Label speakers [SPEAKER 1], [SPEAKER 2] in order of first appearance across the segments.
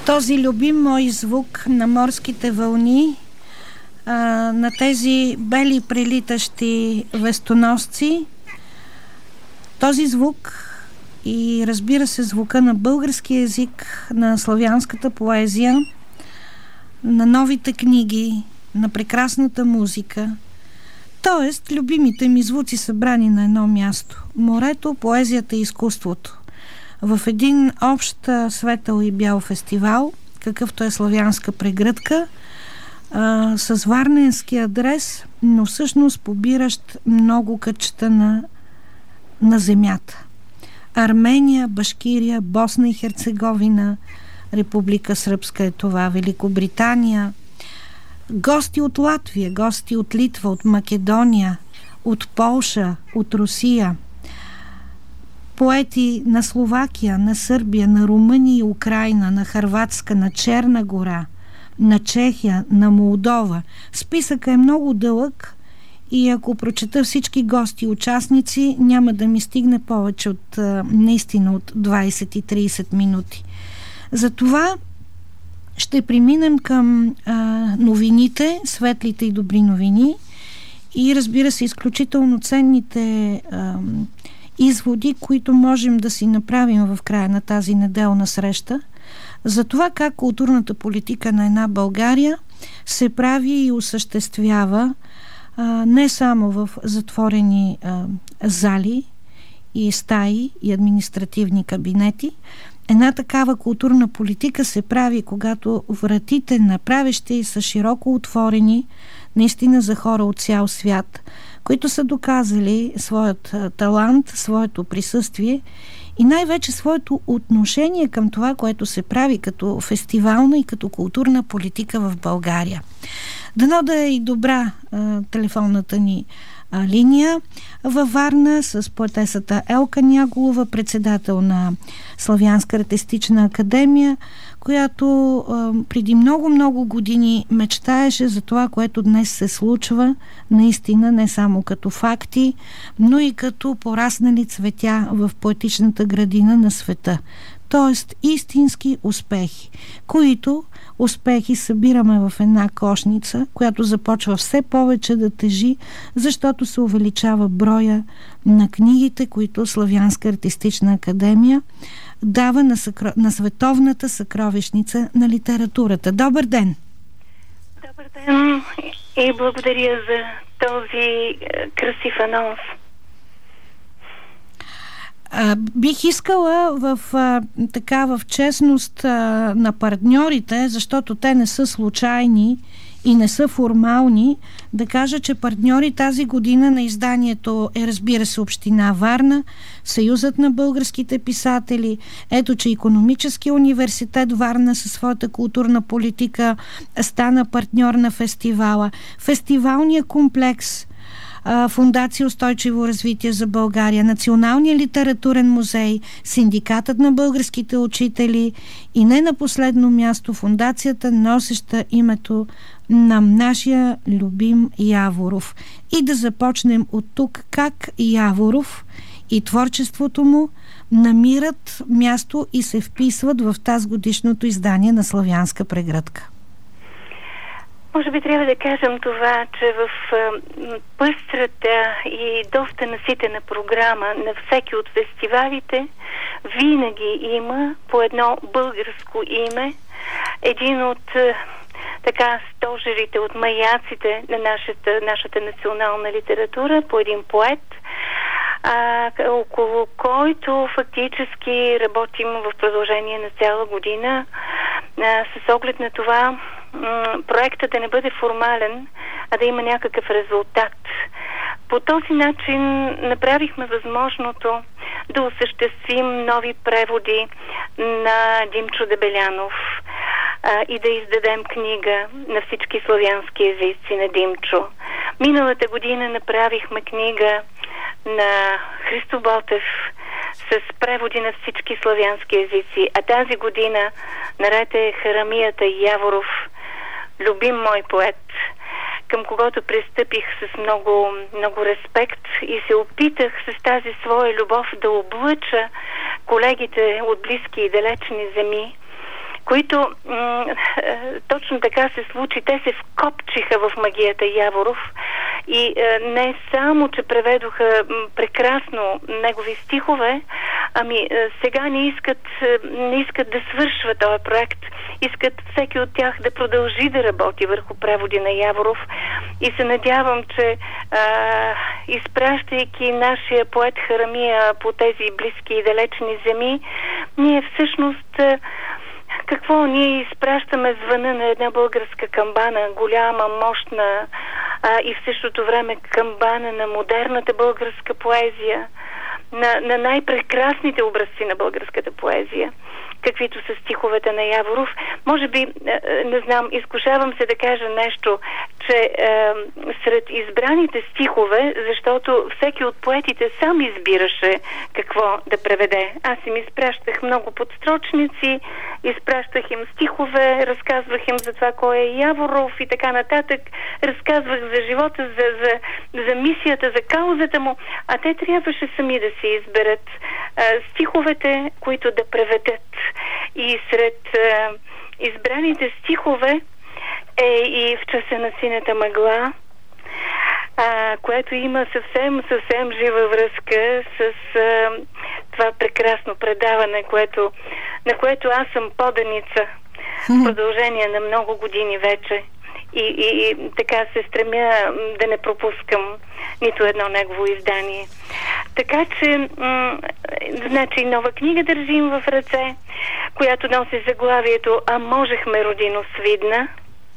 [SPEAKER 1] Този любим мой звук на морските вълни, на тези бели прелитащи вестоносци, този звук и разбира се звука на български език, на славянската поезия, на новите книги, на прекрасната музика, т.е. любимите ми звуци събрани на едно място. Морето, поезията и изкуството. В един общ светъл и бял фестивал, какъвто е Славянска прегръдка, с варненски адрес, но всъщност побиращ много кътчета на земята. Армения, Башкирия, Босна и Херцеговина, Република Сръбска е това, Великобритания, гости от Латвия, гости от Литва, от Македония, от Полша, от Русия, поети на Словакия, на Сърбия, на Румъния и Украйна, на Хърватска, на Черна гора, на Чехия, на Молдова. Списъкът е много дълъг и ако прочета всички гости и участници, няма да ми стигне повече от наистина от 20 и 30 минути. Затова ще преминем към новините, светлите и добри новини и разбира се изключително ценните изводи, които можем да си направим в края на тази неделна среща за това как културната политика на една България се прави и осъществява не само в затворени зали и стаи и административни кабинети. Една такава културна политика се прави, когато вратите на правещи са широко отворени наистина за хора от цял свят, които са доказали своят талант, своето присъствие и най-вече своето отношение към това, което се прави като фестивална и като културна политика в България. Дано да е и добра телефонната ни линия във Варна с поетесата Елка Няголова, председател на Славянска артистична академия, която преди много години мечтаеше за това, което днес се случва, наистина не само като факти, но и като пораснали цветя в поетичната градина на света. Тоест истински успехи, които успехи събираме в една кошница, която започва все повече да тежи, защото се увеличава броя на книгите, които Славянска артистична академия дава на световната съкровищница на литературата. Добър ден!
[SPEAKER 2] Добър ден и благодаря за този красив анонс.
[SPEAKER 1] Бих искала в честност на партньорите, защото те не са случайни и не са формални, да кажа, че партньори тази година на изданието е, разбира се, Община Варна, Съюзът на българските писатели, ето, че Икономическия университет Варна със своята културна политика стана партньор на фестивала, фестивалния комплекс, Фондация Устойчиво развитие за България, Националния литературен музей, Синдикатът на българските учители и не на последно място фондацията, носеща името на нашия любим Яворов. И да започнем от тук как Яворов и творчеството му намират място и се вписват в тази годишното издание на Славянска прегръдка.
[SPEAKER 2] Може би трябва да кажем това, че в пъстрата и доста наситена програма на всеки от фестивалите винаги има по едно българско име, един от стожерите, от маяците на нашата национална литература, по един поет, около който фактически работим в продължение на цяла година с оглед на това проектът да не бъде формален, а да има някакъв резултат. По този начин направихме възможното да осъществим нови преводи на Димчо Дебелянов и да издадем книга на всички славянски езици на Димчо. Миналата година направихме книга на Христо Ботев с преводи на всички славянски езици, а тази година наред е Харамията Яворов, любим мой поет, към когото пристъпих с много респект и се опитах с тази своя любов да облъча колегите от близки и далечни земи които точно така се случи. Те се вкопчиха в магията Яворов и не само, че преведоха прекрасно негови стихове, ами сега не искат да свършва този проект. Искат всеки от тях да продължи да работи върху преводи на Яворов и се надявам, че изпращайки нашия поет Харамия по тези близки и далечни земи, ние всъщност ние изпращаме звъна на една българска камбана, голяма, мощна и в същото време камбана на модерната българска поезия, на най-прекрасните образци на българската поезия, каквито са стиховете на Яворов. Може би, не знам, изкушавам се да кажа нещо, че сред избраните стихове, защото всеки от поетите сам избираше какво да преведе. Аз им изпращах много подстрочници, изпращах им стихове, разказвах им за това кой е Яворов и така нататък, разказвах за живота, за мисията, за каузата му, а те трябваше сами да си изберат стиховете, които да преведат. И сред избраните стихове е и В часа на синята мъгла, което има съвсем жива връзка с това прекрасно предаване, на което аз съм поданица в продължение на много години вече. И така се стремя да не пропускам нито едно негово издание. Така че, значи, нова книга държим в ръце, която носи заглавието „А можехме, родино свидна“.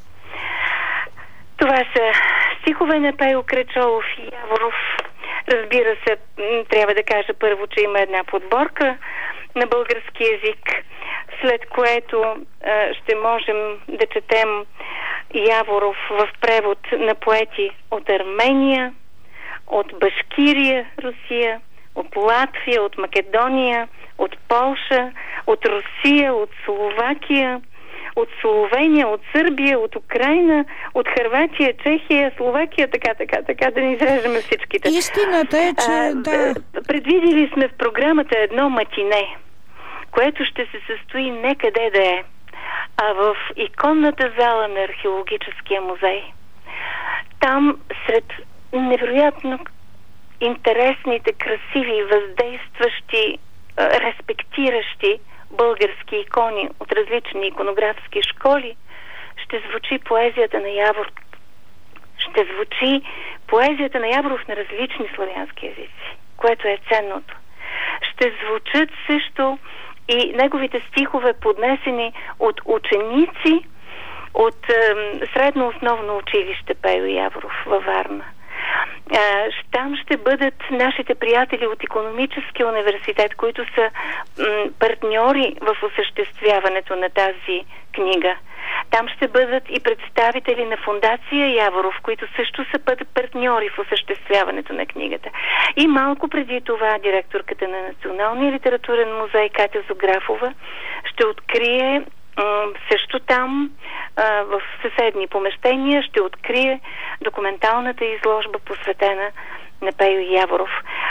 [SPEAKER 2] Това са стихове на Пейо Крачолов и Яворов. Разбира се, трябва да кажа първо, че има една подборка на български език, след което ще можем да четем Яворов в превод на поети от Армения, от Башкирия, Русия, от Латвия, от Македония, от Полша, от Русия, от Словакия, от Словения, от Сърбия, от Украйна, от Хърватия, Чехия, Словакия, така, да не изреждаме всичките.
[SPEAKER 1] Истината е, че
[SPEAKER 2] предвидили сме в програмата едно матине, което ще се състои не къде да е, а в иконната зала на Археологическия музей. Там, сред невероятно интересните, красиви, въздействащи, респектиращи български икони от различни иконографски школи, ще звучи поезията на Яворов. Ще звучи поезията на Яворов на различни славянски езици, което е ценното. Ще звучат също и неговите стихове, поднесени от ученици от Средно основно училище Пейо Яворов във Варна. Там ще бъдат нашите приятели от Икономическия университет, които са партньори в осъществяването на тази книга. Там ще бъдат и представители на фондация Яворов, които също са партньори в осъществяването на книгата. И малко преди това директорката на Националния литературен музей Катя Зографова ще открие също там, в съседни помещения, ще открие документалната изложба, посветена на Пейо Яворов.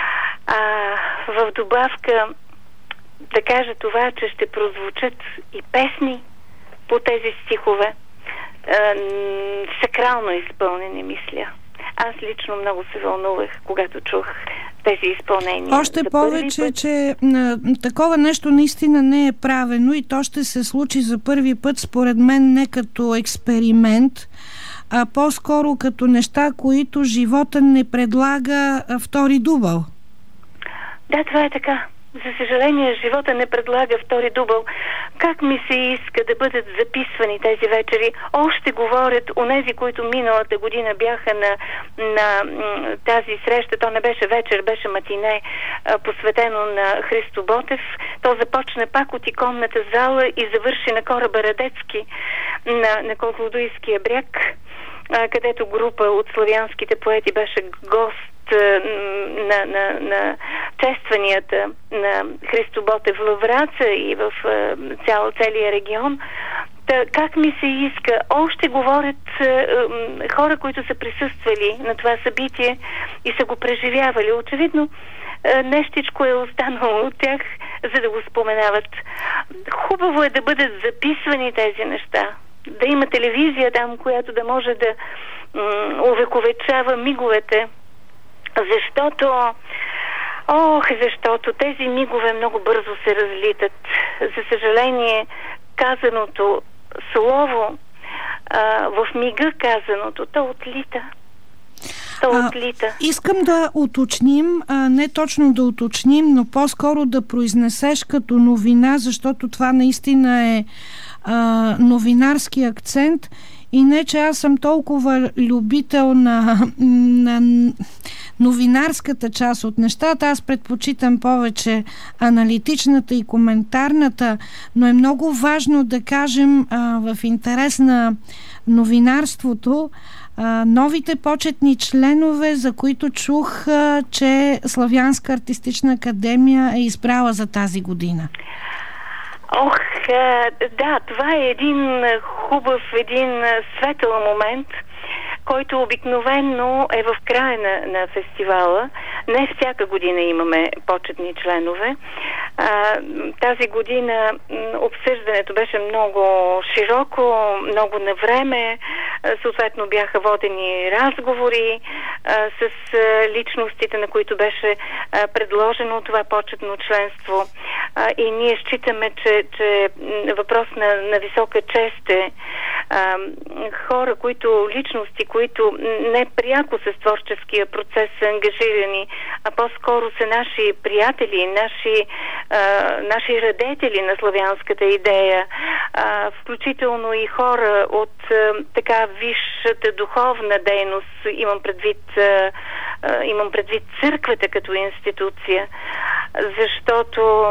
[SPEAKER 2] В добавка да кажа това, че ще прозвучат и песни по тези стихове, сакрално изпълнени, мисля. Аз лично много се вълнувах, когато чух тези изпълнения.
[SPEAKER 1] Още повече, че такова нещо наистина не е правено и то ще се случи за първи път, според мен, не като експеримент, а по-скоро като неща, които живота не предлага втори дубъл.
[SPEAKER 2] Да, това е така. За съжаление, живота не предлага втори дубъл. Как ми се иска да бъдат записвани тези вечери? Още говорят онези, които миналата година бяха на тази среща. То не беше вечер, беше матине, посветено на Христо Ботев. То започна пак от иконната зала и завърши на кораба Радецки на Козлодуйския бряг, където група от славянските поети беше гост на честванията на Христо Ботев в Враца и в целия регион. Как ми се иска, още говорят хора, които са присъствали на това събитие и са го преживявали. Очевидно, нещичко е останало от тях, за да го споменават. Хубаво е да бъдат записвани тези неща. Да има телевизия там, която да може да увековечава миговете. Защото тези мигове много бързо се разлитат. За съжаление, казаното слово, в мига казаното, то отлита.
[SPEAKER 1] Искам да уточним, не точно да уточним, но по-скоро да произнесеш като новина, защото това наистина е новинарски акцент. И не, че аз съм толкова любител на новинарската част от нещата. Аз предпочитам повече аналитичната и коментарната, но е много важно да кажем в интерес на новинарството новите почетни членове, за които чух, че Славянска артистична академия е избрала за тази година.
[SPEAKER 2] Да, това е един хубав, един светъл момент, който обикновено е в края на фестивала. Не всяка година имаме почетни членове. Тази година обсъждането беше много широко, много на време. Съответно бяха водени разговори с личностите, на които беше предложено това почетно членство. И ние считаме, че въпрос на висока чест е хора, личности, които не пряко с творческия процес са ангажирани, а по-скоро са наши приятели, наши радетели на славянската идея, включително и хора от така висшата духовна дейност, имам предвид църквата като институция, защото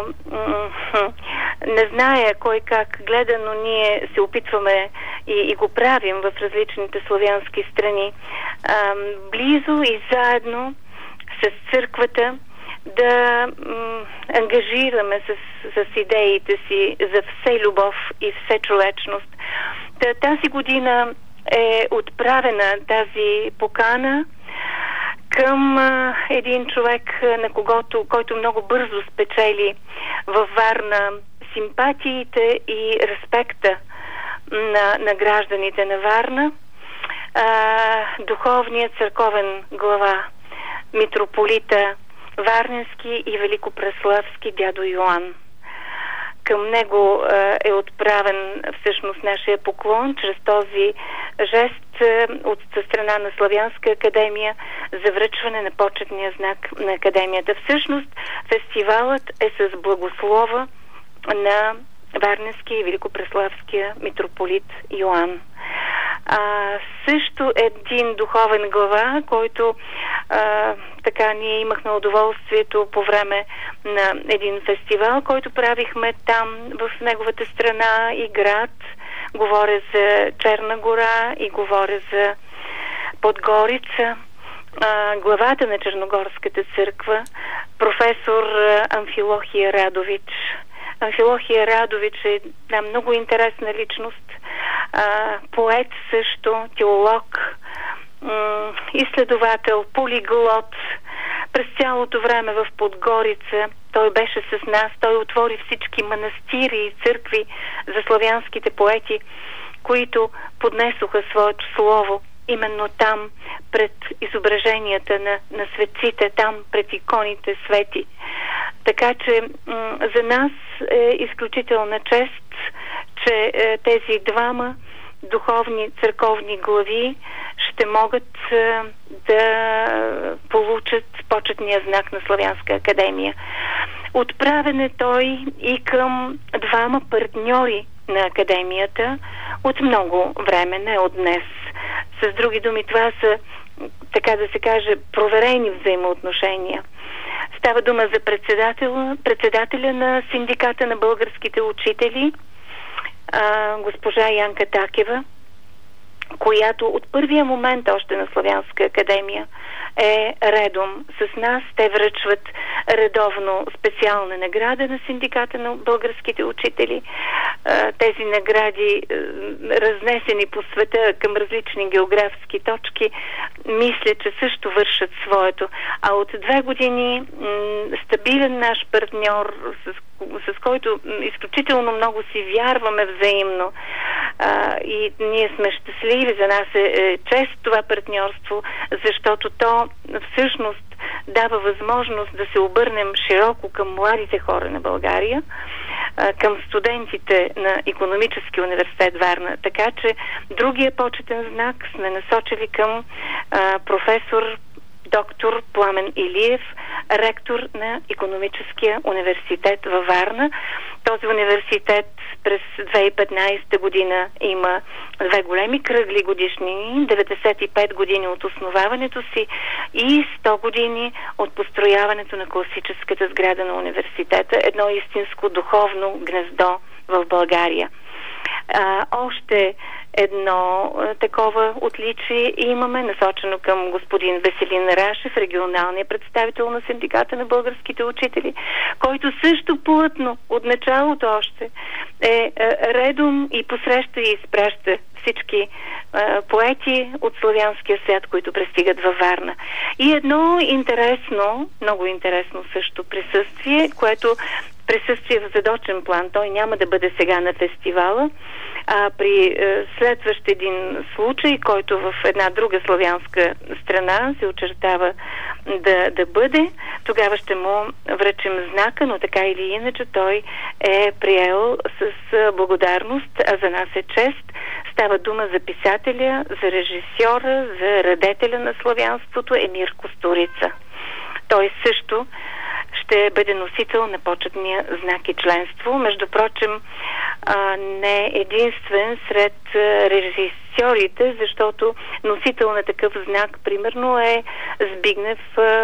[SPEAKER 2] не зная кой как гледа, но ние се опитваме и го правим в различните славянски страни, близо и заедно с църквата да ангажираме с идеите си за все любов и все човечност. Тази година е отправена тази покана към един човек, който много бързо спечели във Варна симпатиите и респекта на гражданите на Варна, духовният църковен глава, митрополита Варненски и Великопреславски дядо Йоан. Към него е отправен всъщност нашия поклон чрез този жест от страна на Славянска академия за връчване на почетния знак на академията. Всъщност фестивалът е с благослова на Варненския и Великопреславския митрополит Йоан. Също един духовен глава, който така ние имахме удоволствието по време на един фестивал, който правихме там в неговата страна и град. Говоря за Черна гора и говоря за Подгорица. Главата на Черногорската църква, професор Амфилохия Радович. Амфилохия Радович е една много интересна личност, поет също, теолог, изследовател, полиглот. През цялото време в Подгорица той беше с нас, той отвори всички манастири и църкви за славянските поети, които поднесоха своето слово именно там, пред изображенията на светците, там пред иконите свети. Така че за нас е изключителна чест, че тези двама духовни църковни глави ще могат да получат почетния знак на Славянска академия. Отправен е той и към двама партньори на академията от много време, не от днес. С други думи, това са, така да се каже, проверени взаимоотношения. Става дума за председателя на синдиката на българските учители, госпожа Янка Такева, която от първия момент още на Славянска академия е редом с нас. Те връчват редовно специална награда на синдиката на българските учители. тези награди, разнесени по света към различни географски точки, мисля, че също вършат своето. А от 2 години стабилен наш партньор, с който изключително много си вярваме взаимно, и ние сме щастливи, за нас е чест това партньорство, защото то всъщност дава възможност да се обърнем широко към младите хора на България, към студентите на Икономически университет Варна. Така че другия почетен знак сме насочили към професор доктор Пламен Илиев, ректор на Икономическия университет във Варна. Този университет през 2015 година има 2 големи кръгли годишнини, 95 години от основаването си и 100 години от построяването на класическата сграда на университета. Едно истинско духовно гнездо в България. Още едно такова отличие имаме, насочено към господин Веселин Рашев, регионалния представител на Синдиката на българските учители, който също плътно, от началото още, е редом и посреща и изпраща всички поети от славянския свят, които пристигат във Варна. И едно интересно, много интересно също присъствие, което присъствие в задочен план. Той няма да бъде сега на фестивала, а при следващ един случай, който в една друга славянска страна се очертава да бъде, тогава ще му връчим знака, но така или иначе той е приел с благодарност, а за нас е чест. Става дума за писателя, за режисьора, за радетеля на славянството Емир Кустурица. Той също ще бъде носител на почетния знак и членство. Между прочим, не единствен сред режисьорите, защото носител на такъв знак, примерно, е Збигнев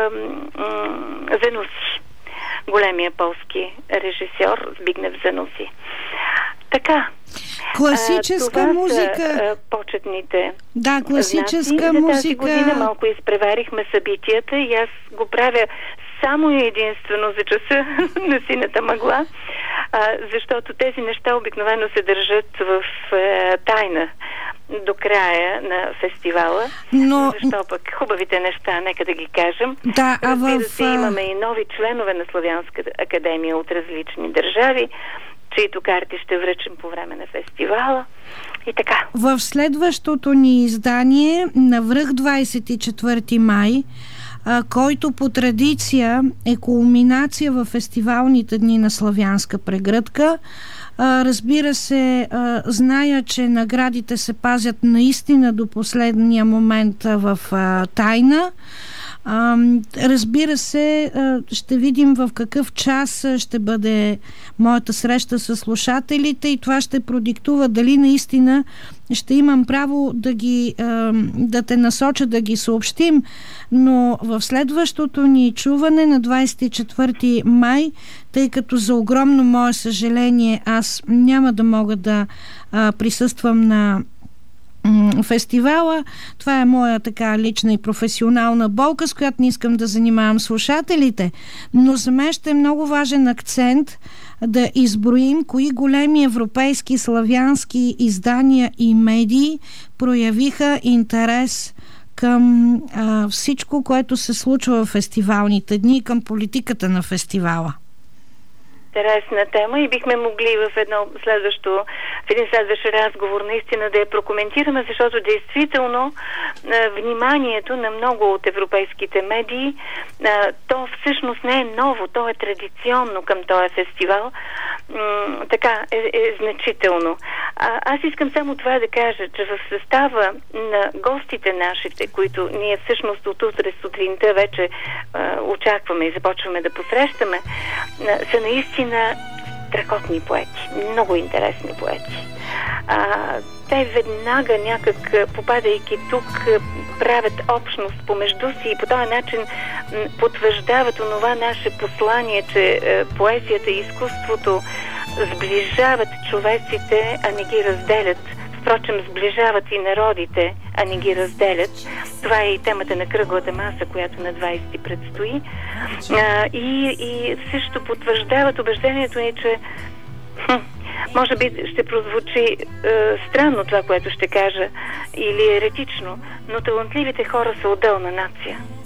[SPEAKER 2] Зануси. Големия полски режисьор Збигнев Зануси. Така.
[SPEAKER 1] Класическа музика.
[SPEAKER 2] Са почетните.
[SPEAKER 1] Да, класическа
[SPEAKER 2] знаци.
[SPEAKER 1] музика.
[SPEAKER 2] За тази година малко изпреварихме събитията и аз го правя само и единствено за часа на синята мъгла, защото тези неща обикновено се държат в тайна до края на фестивала. Но защо пък хубавите неща, нека да ги кажем.
[SPEAKER 1] Да,
[SPEAKER 2] разбира се, имаме и нови членове на Славянска академия от различни държави, чието карти ще връчим по време на фестивала. И така.
[SPEAKER 1] В следващото ни издание навръх 24 май, който по традиция е кулминация в фестивалните дни на Славянска прегръдка. Разбира се, зная, че наградите се пазят наистина до последния момент в тайна. Разбира се, ще видим в какъв час ще бъде моята среща с слушателите и това ще продиктува дали наистина ще имам право да те насоча да ги съобщим, но в следващото ни чуване на 24 май, тъй като за огромно мое съжаление аз няма да мога да присъствам на фестивала. Това е моя така лична и професионална болка, с която не искам да занимавам слушателите. Но за мен ще е много важен акцент да изброим кои големи европейски славянски издания и медии проявиха интерес към всичко, което се случва в фестивалните дни и към политиката на фестивала.
[SPEAKER 2] Интересна тема и бихме могли в един следващ разговор наистина да я прокоментираме, защото действително вниманието на много от европейските медии, то всъщност не е ново, то е традиционно към този фестивал. Така е значително. Аз искам само това да кажа, че в състава на гостите нашите, които ние всъщност от утре сутринта вече очакваме и започваме да посрещаме, са наистина страхотни поети, много интересни поети. Те веднага някак, попадайки тук, правят общност помежду си и по този начин потвърждават онова наше послание, че поезията и изкуството сближават човеците, а не ги разделят. Впрочем, сближават и народите, а не ги разделят. Това е и темата на кръглата маса, която на 20 предстои. И също потвърждават убеждението ни, че Може би ще прозвучи странно това, което ще кажа, или еретично, но талантливите хора са отделна нация.